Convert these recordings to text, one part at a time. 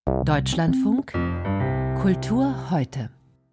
Deutschlandfunk Kultur heute.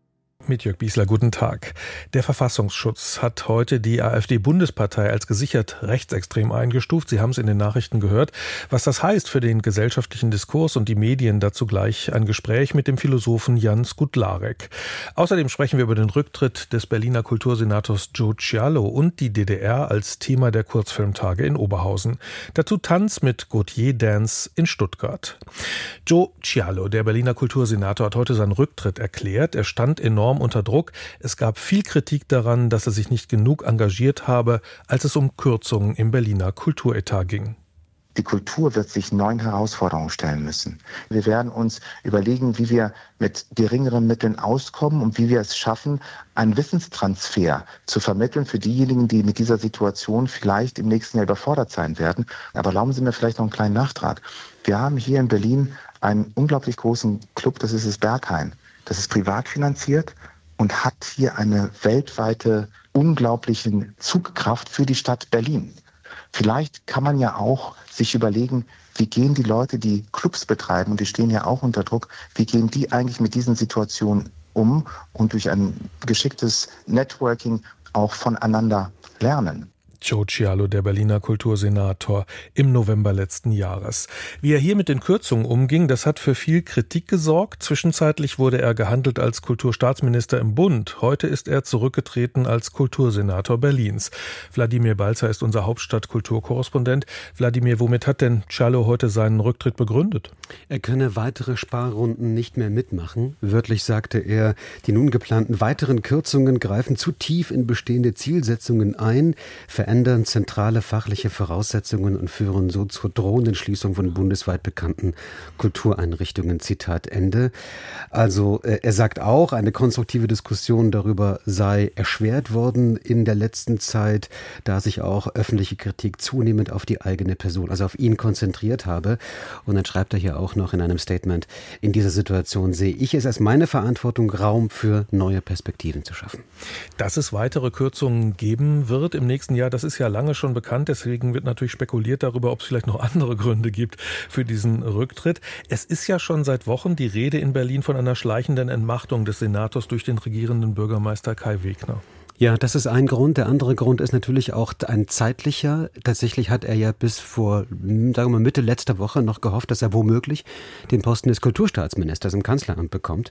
Mit Jörg Biesler, guten Tag. Der Verfassungsschutz hat heute die AfD-Bundespartei als gesichert rechtsextrem eingestuft. Sie haben es in den Nachrichten gehört. Was das heißt für den gesellschaftlichen Diskurs und die Medien, dazu gleich ein Gespräch mit dem Philosophen Jan Skutlarek. Außerdem sprechen wir über den Rücktritt des Berliner Kultursenators Joe Cialo und die DDR als Thema der Kurzfilmtage in Oberhausen. Dazu Tanz mit Gautier Dance in Stuttgart. Joe Cialo, der Berliner Kultursenator, hat heute seinen Rücktritt erklärt. Er stand enorm unter Druck. Es gab viel Kritik daran, dass er sich nicht genug engagiert habe, als es um Kürzungen im Berliner Kulturetat ging. Die Kultur wird sich neuen Herausforderungen stellen müssen. Wir werden uns überlegen, wie wir mit geringeren Mitteln auskommen und wie wir es schaffen, einen Wissenstransfer zu vermitteln für diejenigen, die mit dieser Situation vielleicht im nächsten Jahr überfordert sein werden. Aber erlauben Sie mir vielleicht noch einen kleinen Nachtrag. Wir haben hier in Berlin einen unglaublich großen Club, das ist das Berghain. Das ist privat finanziert und hat hier eine weltweite unglaubliche Zugkraft für die Stadt Berlin. Vielleicht kann man ja auch sich überlegen, wie gehen die Leute, die Clubs betreiben, und die stehen ja auch unter Druck, wie gehen die eigentlich mit diesen Situationen um und durch ein geschicktes Networking auch voneinander lernen. Joe Cialo, der Berliner Kultursenator, im November letzten Jahres. Wie er hier mit den Kürzungen umging, das hat für viel Kritik gesorgt. Zwischenzeitlich wurde er gehandelt als Kulturstaatsminister im Bund. Heute ist er zurückgetreten als Kultursenator Berlins. Wladimir Balzer ist unser Hauptstadt-Kulturkorrespondent. Wladimir, womit hat denn Cialo heute seinen Rücktritt begründet? Er könne weitere Sparrunden nicht mehr mitmachen. Wörtlich sagte er, die nun geplanten weiteren Kürzungen greifen zu tief in bestehende Zielsetzungen ein, verändern zentrale fachliche Voraussetzungen und führen so zur drohenden Schließung von bundesweit bekannten Kultureinrichtungen. Zitat Ende. Also er sagt auch, eine konstruktive Diskussion darüber sei erschwert worden in der letzten Zeit, da sich auch öffentliche Kritik zunehmend auf die eigene Person, also auf ihn konzentriert habe. Und dann schreibt er hier auch noch in einem Statement, in dieser Situation sehe ich es als meine Verantwortung, Raum für neue Perspektiven zu schaffen. Dass es weitere Kürzungen geben wird im nächsten Jahr, das ist ja lange schon bekannt, deswegen wird natürlich spekuliert darüber, ob es vielleicht noch andere Gründe gibt für diesen Rücktritt. Es ist ja schon seit Wochen die Rede in Berlin von einer schleichenden Entmachtung des Senators durch den regierenden Bürgermeister Kai Wegner. Ja, das ist ein Grund. Der andere Grund ist natürlich auch ein zeitlicher. Tatsächlich hat er ja bis vor, sagen wir mal, Mitte letzter Woche noch gehofft, dass er womöglich den Posten des Kulturstaatsministers im Kanzleramt bekommt.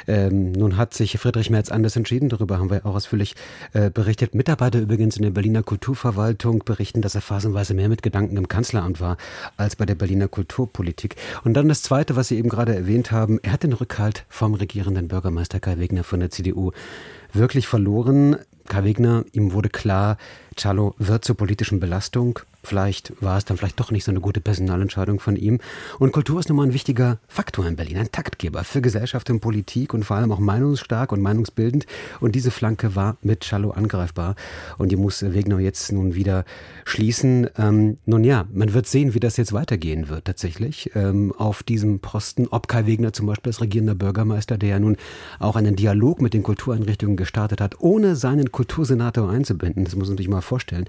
Nun hat sich Friedrich Merz anders entschieden. Darüber haben wir auch ausführlich berichtet. Mitarbeiter übrigens in der Berliner Kulturverwaltung berichten, dass er phasenweise mehr mit Gedanken im Kanzleramt war als bei der Berliner Kulturpolitik. Und dann das Zweite, was Sie eben gerade erwähnt haben. Er hat den Rückhalt vom regierenden Bürgermeister Kai Wegner von der CDU wirklich verloren. Kai Wegner, ihm wurde klar, Cialo wird zur politischen Belastung. Vielleicht war es dann vielleicht doch nicht so eine gute Personalentscheidung von ihm. Und Kultur ist nun mal ein wichtiger Faktor in Berlin, ein Taktgeber für Gesellschaft und Politik und vor allem auch meinungsstark und meinungsbildend. Und diese Flanke war mit Cialo angreifbar. Und die muss Wegner jetzt nun wieder schließen. Nun ja, man wird sehen, wie das jetzt weitergehen wird tatsächlich auf diesem Posten. Ob Kai Wegner zum Beispiel als regierender Bürgermeister, der ja nun auch einen Dialog mit den Kultureinrichtungen gestartet hat, ohne seinen Kultursenator einzubinden, das muss man sich mal vorstellen,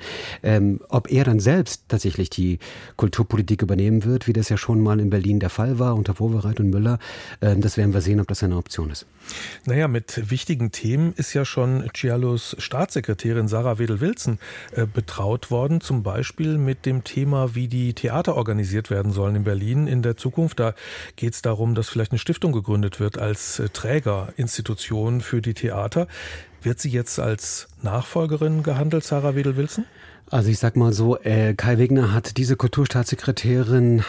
ob er dann selbst tatsächlich die Kulturpolitik übernehmen wird, wie das ja schon mal in Berlin der Fall war unter Wowereit und Müller. Das werden wir sehen, ob das eine Option ist. Naja, mit wichtigen Themen ist ja schon Cialos Staatssekretärin Sarah Wedel-Wilson betraut worden, zum Beispiel mit dem Thema, wie die Theater organisiert werden sollen in Berlin in der Zukunft. Da geht es darum, dass vielleicht eine Stiftung gegründet wird als Trägerinstitution für die Theater. Wird sie jetzt als Nachfolgerin gehandelt, Sarah Wedel-Wilson? Also ich sag mal so, Kai Wegner hat diese Kulturstaatssekretärin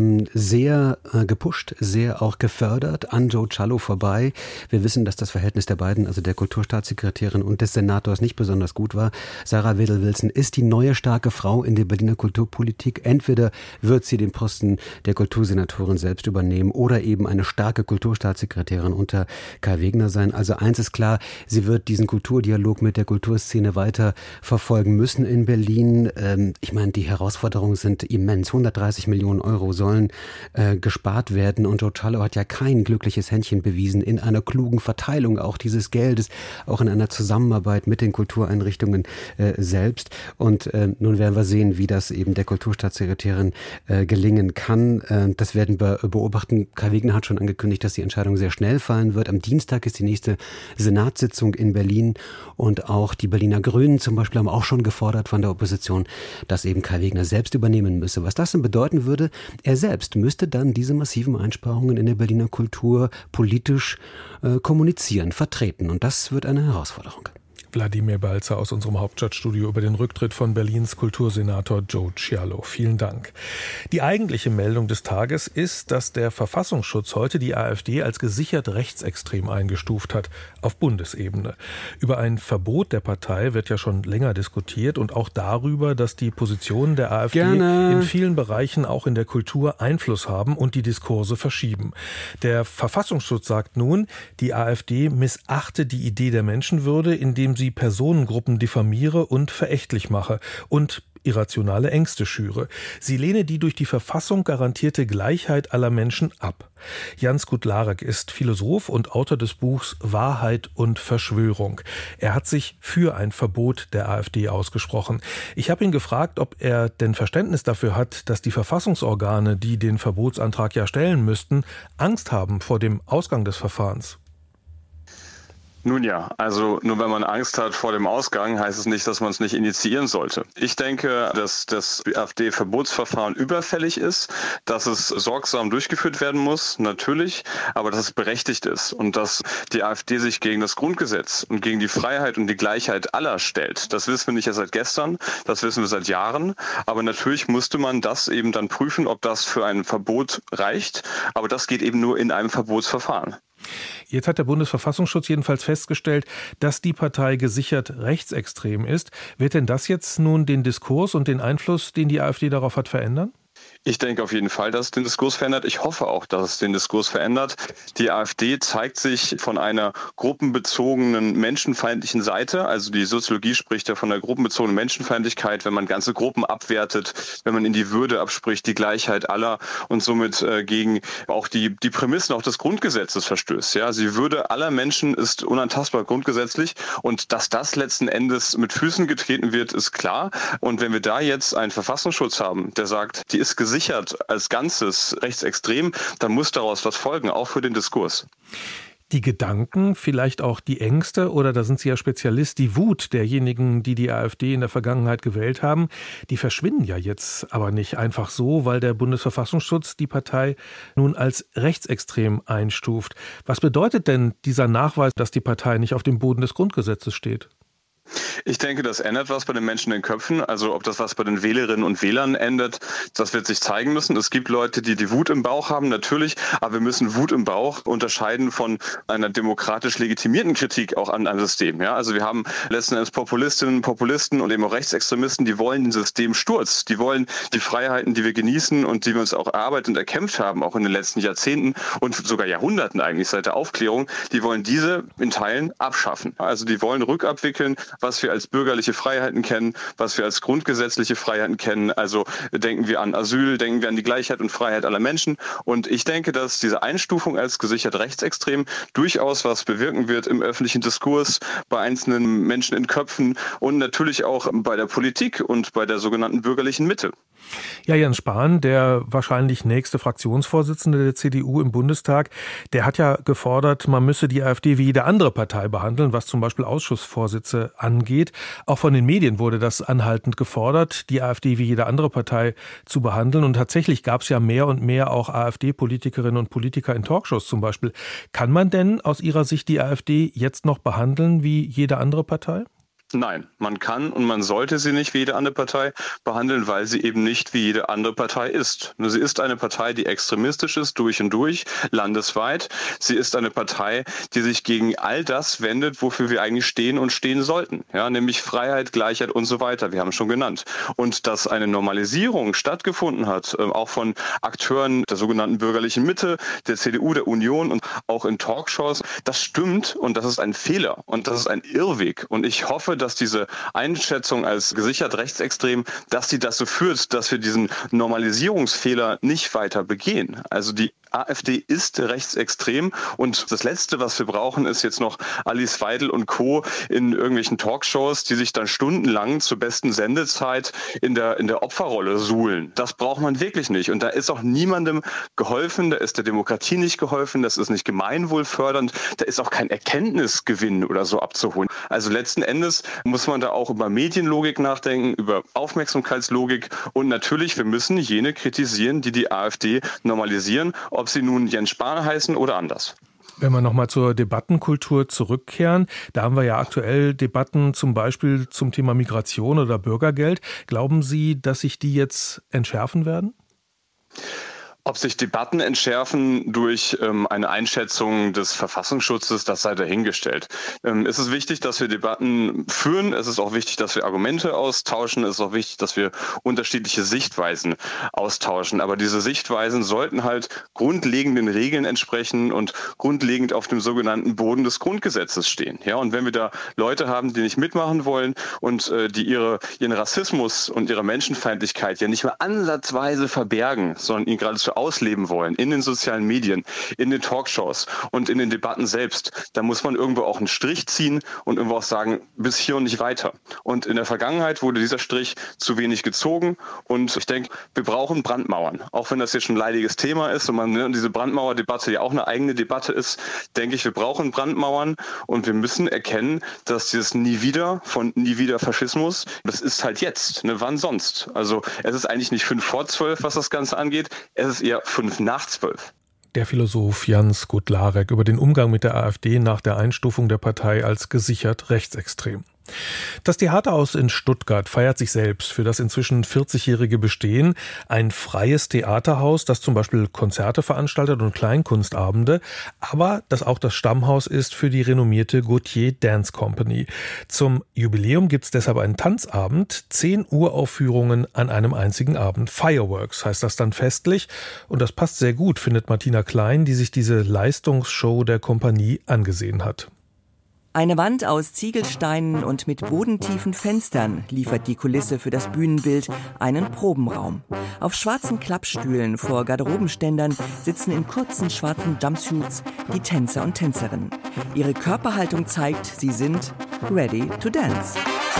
sehr gepusht, sehr auch gefördert an Joe Cialo vorbei. Wir wissen, dass das Verhältnis der beiden, also der Kulturstaatssekretärin und des Senators, nicht besonders gut war. Sarah Wedel-Wilson ist die neue starke Frau in der Berliner Kulturpolitik. Entweder wird sie den Posten der Kultursenatorin selbst übernehmen oder eben eine starke Kulturstaatssekretärin unter Kai Wegner sein. Also eins ist klar, sie wird diesen Kulturdialog mit der Kulturszene weiter verfolgen müssen in Berlin. Berlin. Ich meine, die Herausforderungen sind immens. 130 Millionen Euro sollen gespart werden und Joe Cialo hat ja kein glückliches Händchen bewiesen in einer klugen Verteilung auch dieses Geldes, auch in einer Zusammenarbeit mit den Kultureinrichtungen selbst. Und nun werden wir sehen, wie das eben der Kulturstaatssekretärin gelingen kann. Das werden wir beobachten. Kai Wegner hat schon angekündigt, dass die Entscheidung sehr schnell fallen wird. Am Dienstag ist die nächste Senatssitzung in Berlin und auch die Berliner Grünen zum Beispiel haben auch schon gefordert von der Opposition, dass eben Kai Wegner selbst übernehmen müsse. Was das denn bedeuten würde, er selbst müsste dann diese massiven Einsparungen in der Berliner Kultur politisch kommunizieren, vertreten. Und das wird eine Herausforderung. Wladimir Balzer aus unserem Hauptstadtstudio über den Rücktritt von Berlins Kultursenator Joe Cialo. Vielen Dank. Die eigentliche Meldung des Tages ist, dass der Verfassungsschutz heute die AfD als gesichert rechtsextrem eingestuft hat, auf Bundesebene. Über ein Verbot der Partei wird ja schon länger diskutiert und auch darüber, dass die Positionen der AfD in vielen Bereichen auch in der Kultur Einfluss haben und die Diskurse verschieben. Der Verfassungsschutz sagt nun, die AfD missachte die Idee der Menschenwürde, indem sie Personengruppen diffamiere und verächtlich mache und irrationale Ängste schüre. Sie lehne die durch die Verfassung garantierte Gleichheit aller Menschen ab. Jan Skutlarek ist Philosoph und Autor des Buchs Wahrheit und Verschwörung. Er hat sich für ein Verbot der AfD ausgesprochen. Ich habe ihn gefragt, ob er denn Verständnis dafür hat, dass die Verfassungsorgane, die den Verbotsantrag ja stellen müssten, Angst haben vor dem Ausgang des Verfahrens. Nun ja, also nur wenn man Angst hat vor dem Ausgang, heißt es nicht, dass man es nicht initiieren sollte. Ich denke, dass das AfD-Verbotsverfahren überfällig ist, dass es sorgsam durchgeführt werden muss, natürlich, aber dass es berechtigt ist und dass die AfD sich gegen das Grundgesetz und gegen die Freiheit und die Gleichheit aller stellt. Das wissen wir nicht erst seit gestern, das wissen wir seit Jahren, aber natürlich musste man das eben dann prüfen, ob das für ein Verbot reicht, aber das geht eben nur in einem Verbotsverfahren. Jetzt hat der Bundesverfassungsschutz jedenfalls festgestellt, dass die Partei gesichert rechtsextrem ist. Wird denn das jetzt nun den Diskurs und den Einfluss, den die AfD darauf hat, verändern? Ich denke auf jeden Fall, dass es den Diskurs verändert. Ich hoffe auch, dass es den Diskurs verändert. Die AfD zeigt sich von einer gruppenbezogenen menschenfeindlichen Seite. Also die Soziologie spricht ja von einer gruppenbezogenen Menschenfeindlichkeit, wenn man ganze Gruppen abwertet, wenn man in die Würde abspricht, die Gleichheit aller und somit gegen auch die Prämissen auch des Grundgesetzes verstößt. Ja, die Würde aller Menschen ist unantastbar grundgesetzlich und dass das letzten Endes mit Füßen getreten wird, ist klar. Und wenn wir da jetzt einen Verfassungsschutz haben, der sagt, die ist gesichert als Ganzes rechtsextrem, dann muss daraus was folgen, auch für den Diskurs. Die Gedanken, vielleicht auch die Ängste oder, da sind Sie ja Spezialist, die Wut derjenigen, die die AfD in der Vergangenheit gewählt haben, die verschwinden ja jetzt aber nicht einfach so, weil der Bundesverfassungsschutz die Partei nun als rechtsextrem einstuft. Was bedeutet denn dieser Nachweis, dass die Partei nicht auf dem Boden des Grundgesetzes steht? Ich denke, das ändert was bei den Menschen in den Köpfen. Also ob das was bei den Wählerinnen und Wählern ändert, das wird sich zeigen müssen. Es gibt Leute, die die Wut im Bauch haben, natürlich. Aber wir müssen Wut im Bauch unterscheiden von einer demokratisch legitimierten Kritik auch an einem System. Ja, also wir haben letzten Endes Populistinnen, Populisten und eben auch Rechtsextremisten, die wollen den Systemsturz. Die wollen die Freiheiten, die wir genießen und die wir uns auch erarbeitet und erkämpft haben, auch in den letzten Jahrzehnten und sogar Jahrhunderten eigentlich seit der Aufklärung, die wollen diese in Teilen abschaffen. Also die wollen rückabwickeln, was wir als bürgerliche Freiheiten kennen, was wir als grundgesetzliche Freiheiten kennen. Also denken wir an Asyl, denken wir an die Gleichheit und Freiheit aller Menschen. Und ich denke, dass diese Einstufung als gesichert rechtsextrem durchaus was bewirken wird im öffentlichen Diskurs, bei einzelnen Menschen in Köpfen und natürlich auch bei der Politik und bei der sogenannten bürgerlichen Mitte. Ja, Jens Spahn, der wahrscheinlich nächste Fraktionsvorsitzende der CDU im Bundestag, der hat ja gefordert, man müsse die AfD wie jede andere Partei behandeln, was zum Beispiel Ausschussvorsitze angeht. Auch von den Medien wurde das anhaltend gefordert, die AfD wie jede andere Partei zu behandeln. Und tatsächlich gab es ja mehr und mehr auch AfD-Politikerinnen und Politiker in Talkshows zum Beispiel. Kann man denn aus Ihrer Sicht die AfD jetzt noch behandeln wie jede andere Partei? Nein, man kann und man sollte sie nicht wie jede andere Partei behandeln, weil sie eben nicht wie jede andere Partei ist. Sie ist eine Partei, die extremistisch ist, durch und durch, landesweit. Sie ist eine Partei, die sich gegen all das wendet, wofür wir eigentlich stehen und stehen sollten. Ja, nämlich Freiheit, Gleichheit und so weiter. Wir haben es schon genannt. Und dass eine Normalisierung stattgefunden hat, auch von Akteuren der sogenannten bürgerlichen Mitte, der CDU, der Union und auch in Talkshows, das stimmt und das ist ein Fehler und das ist ein Irrweg. Und ich hoffe, dass diese Einschätzung als gesichert rechtsextrem, dass sie dazu führt, dass wir diesen Normalisierungsfehler nicht weiter begehen. Also die AfD ist rechtsextrem und das Letzte, was wir brauchen, ist jetzt noch Alice Weidel und Co. in irgendwelchen Talkshows, die sich dann stundenlang zur besten Sendezeit in der Opferrolle suhlen. Das braucht man wirklich nicht. Und da ist auch niemandem geholfen, da ist der Demokratie nicht geholfen, das ist nicht gemeinwohlfördernd, da ist auch kein Erkenntnisgewinn oder so abzuholen. Also letzten Endes muss man da auch über Medienlogik nachdenken, über Aufmerksamkeitslogik und natürlich, wir müssen jene kritisieren, die AfD normalisieren, ob sie nun Jens Spahn heißen oder anders. Wenn wir nochmal zur Debattenkultur zurückkehren, da haben wir ja aktuell Debatten zum Beispiel zum Thema Migration oder Bürgergeld. Glauben Sie, dass sich die jetzt entschärfen werden? Ob sich Debatten entschärfen durch eine Einschätzung des Verfassungsschutzes, das sei dahingestellt. Es ist wichtig, dass wir Debatten führen. Es ist auch wichtig, dass wir Argumente austauschen. Es ist auch wichtig, dass wir unterschiedliche Sichtweisen austauschen. Aber diese Sichtweisen sollten halt grundlegenden Regeln entsprechen und grundlegend auf dem sogenannten Boden des Grundgesetzes stehen. Ja, und wenn wir da Leute haben, die nicht mitmachen wollen und die ihren Rassismus und ihre Menschenfeindlichkeit ja nicht mehr ansatzweise verbergen, sondern ihn geradezu ausleben wollen, in den sozialen Medien, in den Talkshows und in den Debatten selbst, da muss man irgendwo auch einen Strich ziehen und irgendwo auch sagen, bis hier und nicht weiter. Und in der Vergangenheit wurde dieser Strich zu wenig gezogen und ich denke, wir brauchen Brandmauern. Auch wenn das jetzt schon ein leidiges Thema ist und diese Brandmauerdebatte ja auch eine eigene Debatte ist, denke ich, wir brauchen Brandmauern und wir müssen erkennen, dass dieses Nie wieder Faschismus, das ist halt jetzt, ne? Wann sonst? Also es ist eigentlich nicht 5 vor 12, was das Ganze angeht, es ist eher 5 nach 12. Der Philosoph Jan Skutlarek über den Umgang mit der AfD nach der Einstufung der Partei als gesichert rechtsextrem. Das Theaterhaus in Stuttgart feiert sich selbst für das inzwischen 40-jährige Bestehen. Ein freies Theaterhaus, das zum Beispiel Konzerte veranstaltet und Kleinkunstabende, aber das auch das Stammhaus ist für die renommierte Gautier Dance Company. Zum Jubiläum gibt es deshalb einen Tanzabend, 10 Uraufführungen an einem einzigen Abend. Fireworks heißt das dann festlich und das passt sehr gut, findet Martina Klein, die sich diese Leistungsshow der Kompanie angesehen hat. Eine Wand aus Ziegelsteinen und mit bodentiefen Fenstern liefert die Kulisse für das Bühnenbild, einen Probenraum. Auf schwarzen Klappstühlen vor Garderobenständern sitzen in kurzen schwarzen Jumpsuits die Tänzer und Tänzerinnen. Ihre Körperhaltung zeigt, sie sind ready to dance.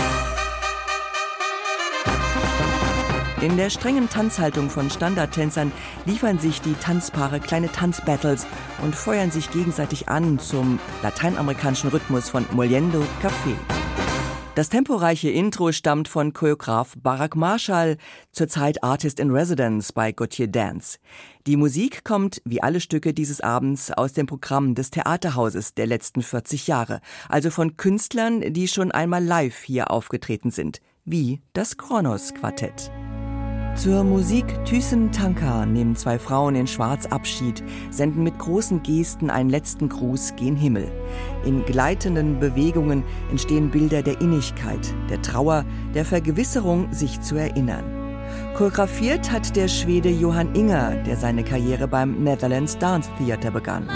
In der strengen Tanzhaltung von Standardtänzern liefern sich die Tanzpaare kleine Tanzbattles und feuern sich gegenseitig an zum lateinamerikanischen Rhythmus von Mollendo Café. Das temporeiche Intro stammt von Choreograf Barak Marshall, zurzeit Artist in Residence bei Gautier Dance. Die Musik kommt, wie alle Stücke dieses Abends, aus dem Programm des Theaterhauses der letzten 40 Jahre, also von Künstlern, die schon einmal live hier aufgetreten sind, wie das Kronos-Quartett. Zur Musik Thyssen Tanka nehmen 2 Frauen in Schwarz Abschied, senden mit großen Gesten einen letzten Gruß gen Himmel. In gleitenden Bewegungen entstehen Bilder der Innigkeit, der Trauer, der Vergewisserung, sich zu erinnern. Choreografiert hat der Schwede Johan Inger, der seine Karriere beim Netherlands Dance Theater begann.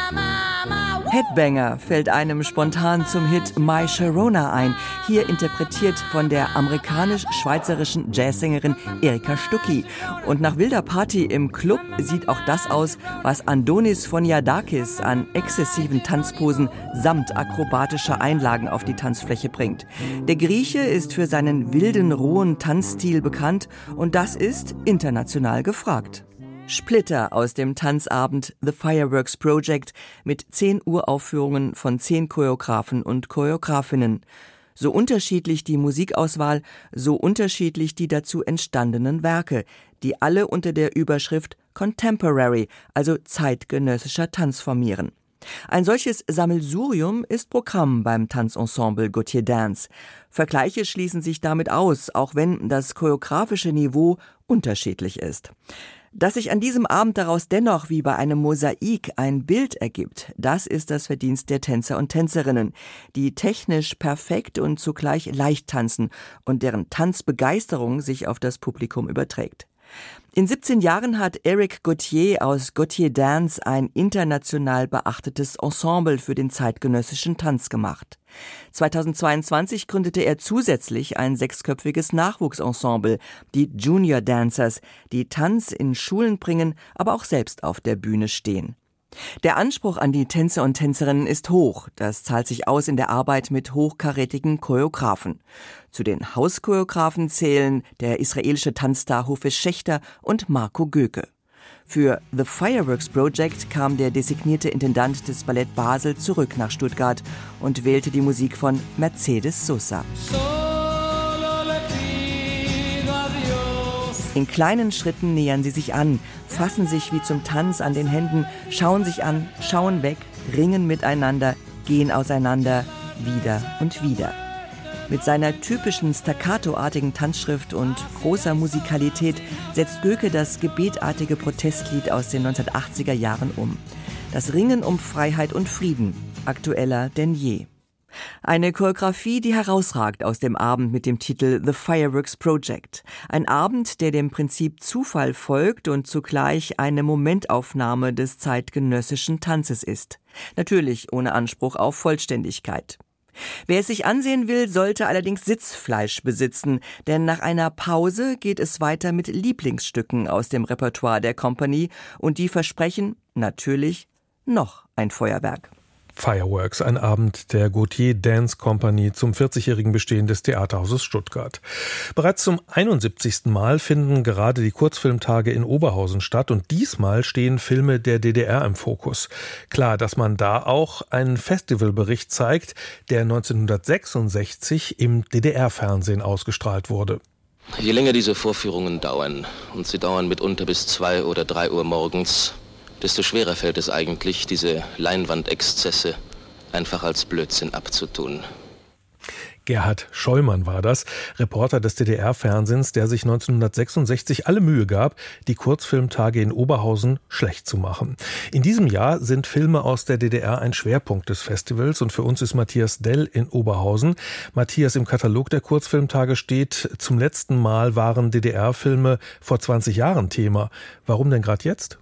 Headbanger fällt einem spontan zum Hit My Sharona ein, hier interpretiert von der amerikanisch-schweizerischen Jazzsängerin Erika Stucki. Und nach wilder Party im Club sieht auch das aus, was Andonis Foniadakis an exzessiven Tanzposen samt akrobatischer Einlagen auf die Tanzfläche bringt. Der Grieche ist für seinen wilden, rohen Tanzstil bekannt und das ist international gefragt. Splitter aus dem Tanzabend The Fireworks Project mit 10 Uraufführungen von 10 Choreografen und Choreografinnen. So unterschiedlich die Musikauswahl, so unterschiedlich die dazu entstandenen Werke, die alle unter der Überschrift Contemporary, also zeitgenössischer Tanz formieren. Ein solches Sammelsurium ist Programm beim Tanzensemble Gautier Dance. Vergleiche schließen sich damit aus, auch wenn das choreografische Niveau unterschiedlich ist. Dass sich an diesem Abend daraus dennoch wie bei einem Mosaik ein Bild ergibt, das ist das Verdienst der Tänzer und Tänzerinnen, die technisch perfekt und zugleich leicht tanzen und deren Tanzbegeisterung sich auf das Publikum überträgt. In 17 Jahren hat Eric Gauthier aus Gauthier Dance ein international beachtetes Ensemble für den zeitgenössischen Tanz gemacht. 2022 gründete er zusätzlich ein 6-köpfiges Nachwuchsensemble, die Junior Dancers, die Tanz in Schulen bringen, aber auch selbst auf der Bühne stehen. Der Anspruch an die Tänzer und Tänzerinnen ist hoch. Das zahlt sich aus in der Arbeit mit hochkarätigen Choreografen. Zu den Hauschoreografen zählen der israelische Tanzstar Hofesh Schechter und Marco Göke. Für The Fireworks Project kam der designierte Intendant des Ballett Basel zurück nach Stuttgart und wählte die Musik von Mercedes Sosa. In kleinen Schritten nähern sie sich an, fassen sich wie zum Tanz an den Händen, schauen sich an, schauen weg, ringen miteinander, gehen auseinander, wieder und wieder. Mit seiner typischen staccatoartigen Tanzschrift und großer Musikalität setzt Göke das gebetartige Protestlied aus den 1980er Jahren um. Das Ringen um Freiheit und Frieden, aktueller denn je. Eine Choreografie, die herausragt aus dem Abend mit dem Titel The Fireworks Project. Ein Abend, der dem Prinzip Zufall folgt und zugleich eine Momentaufnahme des zeitgenössischen Tanzes ist. Natürlich ohne Anspruch auf Vollständigkeit. Wer es sich ansehen will, sollte allerdings Sitzfleisch besitzen, denn nach einer Pause geht es weiter mit Lieblingsstücken aus dem Repertoire der Company und die versprechen natürlich noch ein Feuerwerk. Fireworks, ein Abend der Gauthier Dance Company zum 40-jährigen Bestehen des Theaterhauses Stuttgart. Bereits zum 71. Mal finden gerade die Kurzfilmtage in Oberhausen statt und diesmal stehen Filme der DDR im Fokus. Klar, dass man da auch einen Festivalbericht zeigt, der 1966 im DDR-Fernsehen ausgestrahlt wurde. Je länger diese Vorführungen dauern, und sie dauern mitunter bis 2 oder 3 Uhr morgens, desto schwerer fällt es eigentlich, diese Leinwandexzesse einfach als Blödsinn abzutun. Gerhard Scheumann war das, Reporter des DDR-Fernsehens, der sich 1966 alle Mühe gab, die Kurzfilmtage in Oberhausen schlecht zu machen. In diesem Jahr sind Filme aus der DDR ein Schwerpunkt des Festivals und für uns ist Matthias Dell in Oberhausen. Matthias, im Katalog der Kurzfilmtage steht, zum letzten Mal waren DDR-Filme vor 20 Jahren Thema. Warum denn gerade jetzt?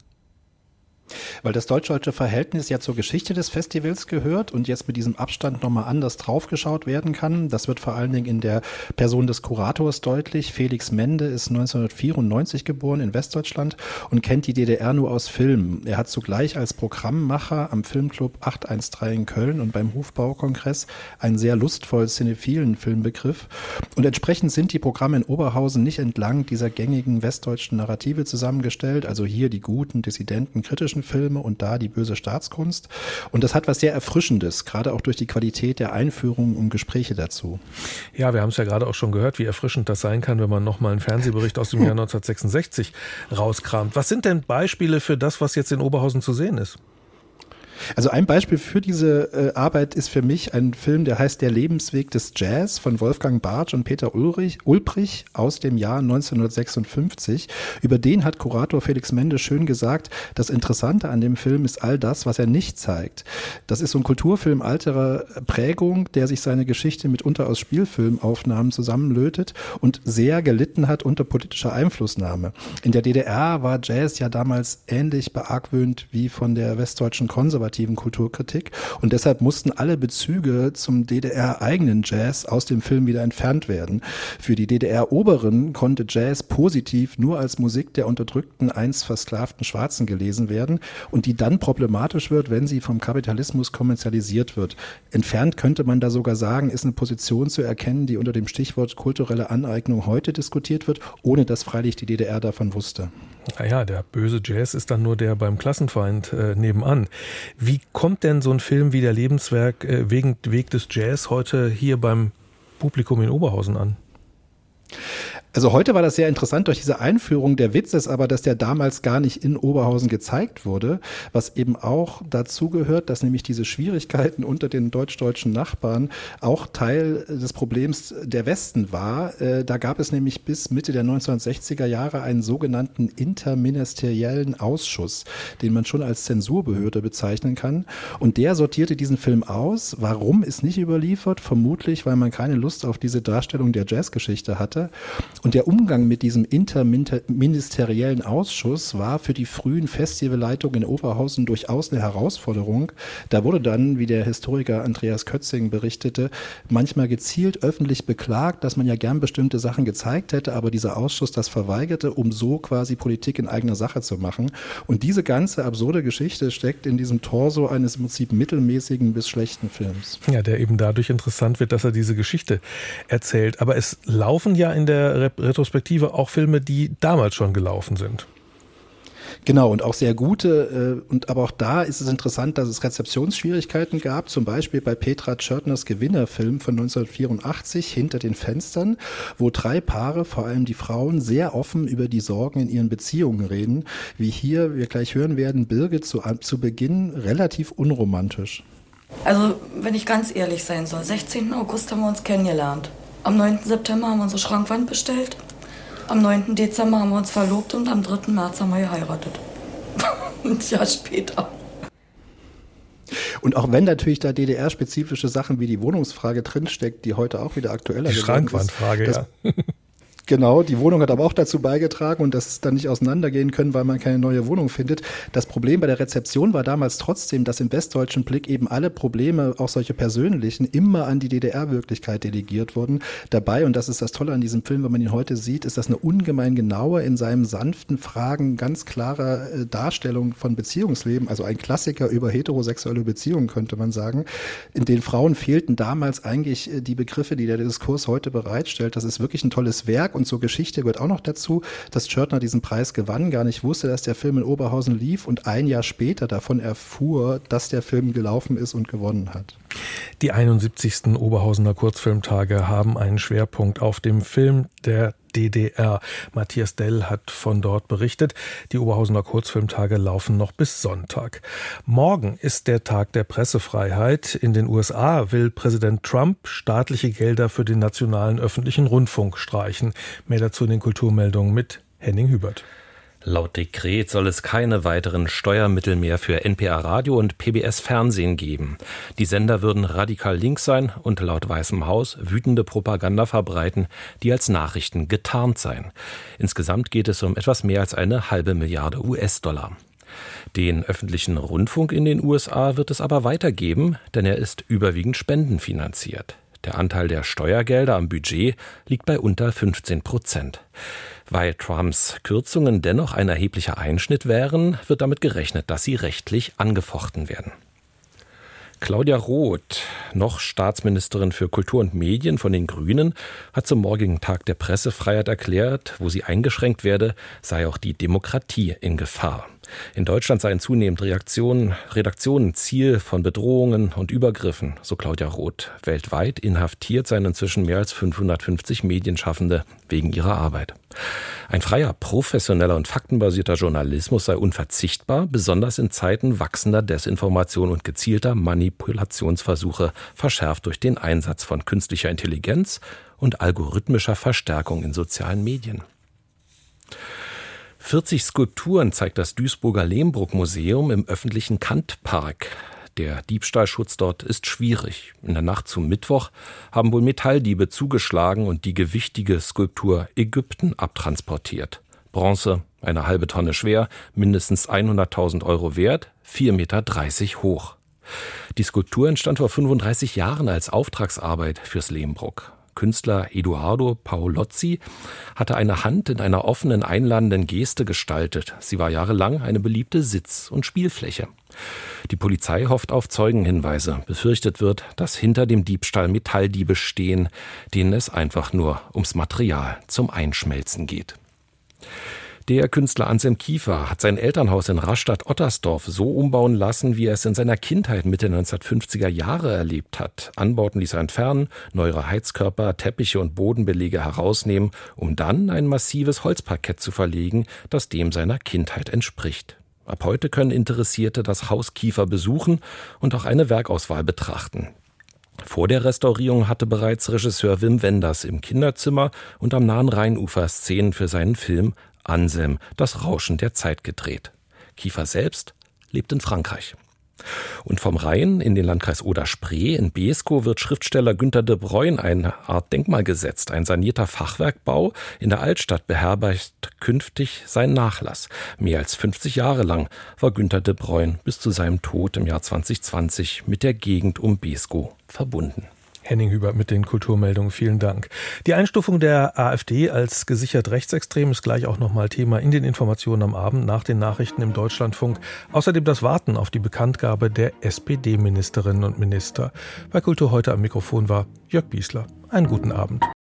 Weil das deutsch-deutsche Verhältnis ja zur Geschichte des Festivals gehört und jetzt mit diesem Abstand nochmal anders draufgeschaut werden kann. Das wird vor allen Dingen in der Person des Kurators deutlich. Felix Mende ist 1994 geboren in Westdeutschland und kennt die DDR nur aus Filmen. Er hat zugleich als Programmmacher am Filmclub 813 in Köln und beim Hofbaukongress einen sehr lustvoll cinephilen Filmbegriff. Und entsprechend sind die Programme in Oberhausen nicht entlang dieser gängigen westdeutschen Narrative zusammengestellt. Also hier die guten, dissidenten, kritischen Filme und da die böse Staatskunst. Und das hat was sehr Erfrischendes, gerade auch durch die Qualität der Einführung und Gespräche dazu. Ja, wir haben es ja gerade auch schon gehört, wie erfrischend das sein kann, wenn man nochmal einen Fernsehbericht aus dem Jahr 1966 rauskramt. Was sind denn Beispiele für das, was jetzt in Oberhausen zu sehen ist? Also ein Beispiel für diese Arbeit ist für mich ein Film, der heißt Der Lebensweg des Jazz von Wolfgang Bartsch und Peter Ulbrich aus dem Jahr 1956. Über den hat Kurator Felix Mende schön gesagt, das Interessante an dem Film ist all das, was er nicht zeigt. Das ist so ein Kulturfilm alterer Prägung, der sich seine Geschichte mitunter aus Spielfilmaufnahmen zusammenlötet und sehr gelitten hat unter politischer Einflussnahme. In der DDR war Jazz ja damals ähnlich beargwöhnt wie von der westdeutschen konservativen Kulturkritik und deshalb mussten alle Bezüge zum DDR-eigenen Jazz aus dem Film wieder entfernt werden. Für die DDR-Oberen konnte Jazz positiv nur als Musik der unterdrückten, einst versklavten Schwarzen gelesen werden und die dann problematisch wird, wenn sie vom Kapitalismus kommerzialisiert wird. Entfernt könnte man da sogar sagen, ist eine Position zu erkennen, die unter dem Stichwort kulturelle Aneignung heute diskutiert wird, ohne dass freilich die DDR davon wusste. Naja, der böse Jazz ist dann nur der beim Klassenfeind nebenan. Wie kommt denn so ein Film wie Der Lebensweg des Jazz heute hier beim Publikum in Oberhausen an? Also heute war das sehr interessant durch diese Einführung. Der Witz ist aber, dass der damals gar nicht in Oberhausen gezeigt wurde, was eben auch dazu gehört, dass nämlich diese Schwierigkeiten unter den deutsch-deutschen Nachbarn auch Teil des Problems der Westen war. Da gab es nämlich bis Mitte der 1960er Jahre einen sogenannten interministeriellen Ausschuss, den man schon als Zensurbehörde bezeichnen kann. Und der sortierte diesen Film aus. Warum ist nicht überliefert? Vermutlich, weil man keine Lust auf diese Darstellung der Jazzgeschichte hatte. Und der Umgang mit diesem interministeriellen Ausschuss war für die frühen Festivalleitungen in Oberhausen durchaus eine Herausforderung. Da wurde dann, wie der Historiker Andreas Kötzing berichtete, manchmal gezielt öffentlich beklagt, dass man ja gern bestimmte Sachen gezeigt hätte, aber dieser Ausschuss das verweigerte, um so quasi Politik in eigener Sache zu machen. Und diese ganze absurde Geschichte steckt in diesem Torso eines im Prinzip mittelmäßigen bis schlechten Films. Ja, der eben dadurch interessant wird, dass er diese Geschichte erzählt. Aber es laufen ja in der Retrospektive auch Filme, die damals schon gelaufen sind. Genau, und auch sehr gute. Aber auch da ist es interessant, dass es Rezeptionsschwierigkeiten gab. Zum Beispiel bei Petra Tschörtners Gewinnerfilm von 1984, Hinter den Fenstern, wo 3 Paare, vor allem die Frauen, sehr offen über die Sorgen in ihren Beziehungen reden. Wie hier wir gleich hören werden, Birgit zu Beginn relativ unromantisch. Also, wenn ich ganz ehrlich sein soll, 16. August haben wir uns kennengelernt. Am 9. September haben wir unsere Schrankwand bestellt. Am 9. Dezember haben wir uns verlobt und am 3. März haben wir geheiratet. Ein Jahr später. Und auch wenn natürlich da DDR-spezifische Sachen wie die Wohnungsfrage drinsteckt, die heute auch wieder aktueller geworden ist. Die Schrankwandfrage, ja. Genau, die Wohnung hat aber auch dazu beigetragen und dass es dann nicht auseinandergehen können, weil man keine neue Wohnung findet. Das Problem bei der Rezeption war damals trotzdem, dass im westdeutschen Blick eben alle Probleme, auch solche persönlichen, immer an die DDR-Wirklichkeit delegiert wurden. Dabei, und das ist das Tolle an diesem Film, wenn man ihn heute sieht, ist das eine ungemein genaue, in seinem sanften Fragen ganz klare Darstellung von Beziehungsleben, also ein Klassiker über heterosexuelle Beziehungen, könnte man sagen. In den Frauen fehlten damals eigentlich die Begriffe, die der Diskurs heute bereitstellt. Das ist wirklich ein tolles Werk. Und zur Geschichte gehört auch noch dazu, dass Tschörtner diesen Preis gewann, gar nicht wusste, dass der Film in Oberhausen lief und ein Jahr später davon erfuhr, dass der Film gelaufen ist und gewonnen hat. Die 71. Oberhausener Kurzfilmtage haben einen Schwerpunkt auf dem Film der DDR. Matthias Dell hat von dort berichtet. Die Oberhausener Kurzfilmtage laufen noch bis Sonntag. Morgen ist der Tag der Pressefreiheit. In den USA will Präsident Trump staatliche Gelder für den nationalen öffentlichen Rundfunk streichen. Mehr dazu in den Kulturmeldungen mit Henning Hubert. Laut Dekret soll es keine weiteren Steuermittel mehr für NPR Radio und PBS Fernsehen geben. Die Sender würden radikal links sein und laut Weißem Haus wütende Propaganda verbreiten, die als Nachrichten getarnt seien. Insgesamt geht es um etwas mehr als eine $500 Milliarden. Den öffentlichen Rundfunk in den USA wird es aber weitergeben, denn er ist überwiegend spendenfinanziert. Der Anteil der Steuergelder am Budget liegt bei unter 15%. Weil Trumps Kürzungen dennoch ein erheblicher Einschnitt wären, wird damit gerechnet, dass sie rechtlich angefochten werden. Claudia Roth, noch Staatsministerin für Kultur und Medien von den Grünen, hat zum morgigen Tag der Pressefreiheit erklärt, wo sie eingeschränkt werde, sei auch die Demokratie in Gefahr. In Deutschland seien zunehmend Redaktionen Ziel von Bedrohungen und Übergriffen, so Claudia Roth. Weltweit inhaftiert seien inzwischen mehr als 550 Medienschaffende wegen ihrer Arbeit. Ein freier, professioneller und faktenbasierter Journalismus sei unverzichtbar, besonders in Zeiten wachsender Desinformation und gezielter Manipulationsversuche, verschärft durch den Einsatz von künstlicher Intelligenz und algorithmischer Verstärkung in sozialen Medien. 40 Skulpturen zeigt das Duisburger Lehmbruck-Museum im öffentlichen Kantpark. Der Diebstahlschutz dort ist schwierig. In der Nacht zum Mittwoch haben wohl Metalldiebe zugeschlagen und die gewichtige Skulptur Ägypten abtransportiert. Bronze, eine halbe Tonne schwer, mindestens 100.000 € wert, 4,30 Meter hoch. Die Skulptur entstand vor 35 Jahren als Auftragsarbeit fürs Lehmbruck. Künstler Edoardo Paolozzi hatte eine Hand in einer offenen, einladenden Geste gestaltet. Sie war jahrelang eine beliebte Sitz- und Spielfläche. Die Polizei hofft auf Zeugenhinweise. Befürchtet wird, dass hinter dem Diebstahl Metalldiebe stehen, denen es einfach nur ums Material zum Einschmelzen geht. Der Künstler Anselm Kiefer hat sein Elternhaus in Rastatt-Ottersdorf so umbauen lassen, wie er es in seiner Kindheit Mitte 1950er Jahre erlebt hat. Anbauten ließ er entfernen, neuere Heizkörper, Teppiche und Bodenbelege herausnehmen, um dann ein massives Holzparkett zu verlegen, das dem seiner Kindheit entspricht. Ab heute können Interessierte das Haus Kiefer besuchen und auch eine Werkauswahl betrachten. Vor der Restaurierung hatte bereits Regisseur Wim Wenders im Kinderzimmer und am nahen Rheinufer Szenen für seinen Film Anselm, das Rauschen der Zeit gedreht. Kiefer selbst lebt in Frankreich. Und vom Rhein in den Landkreis Oder-Spree in Beeskow wird Schriftsteller Günter de Bruyne eine Art Denkmal gesetzt. Ein sanierter Fachwerkbau in der Altstadt beherbergt künftig seinen Nachlass. Mehr als 50 Jahre lang war Günter de Bruyne bis zu seinem Tod im Jahr 2020 mit der Gegend um Beeskow verbunden. Henning Hübert mit den Kulturmeldungen, vielen Dank. Die Einstufung der AfD als gesichert rechtsextrem ist gleich auch nochmal Thema in den Informationen am Abend nach den Nachrichten im Deutschlandfunk. Außerdem das Warten auf die Bekanntgabe der SPD-Ministerinnen und Minister. Bei Kultur heute am Mikrofon war Jörg Biesler. Einen guten Abend.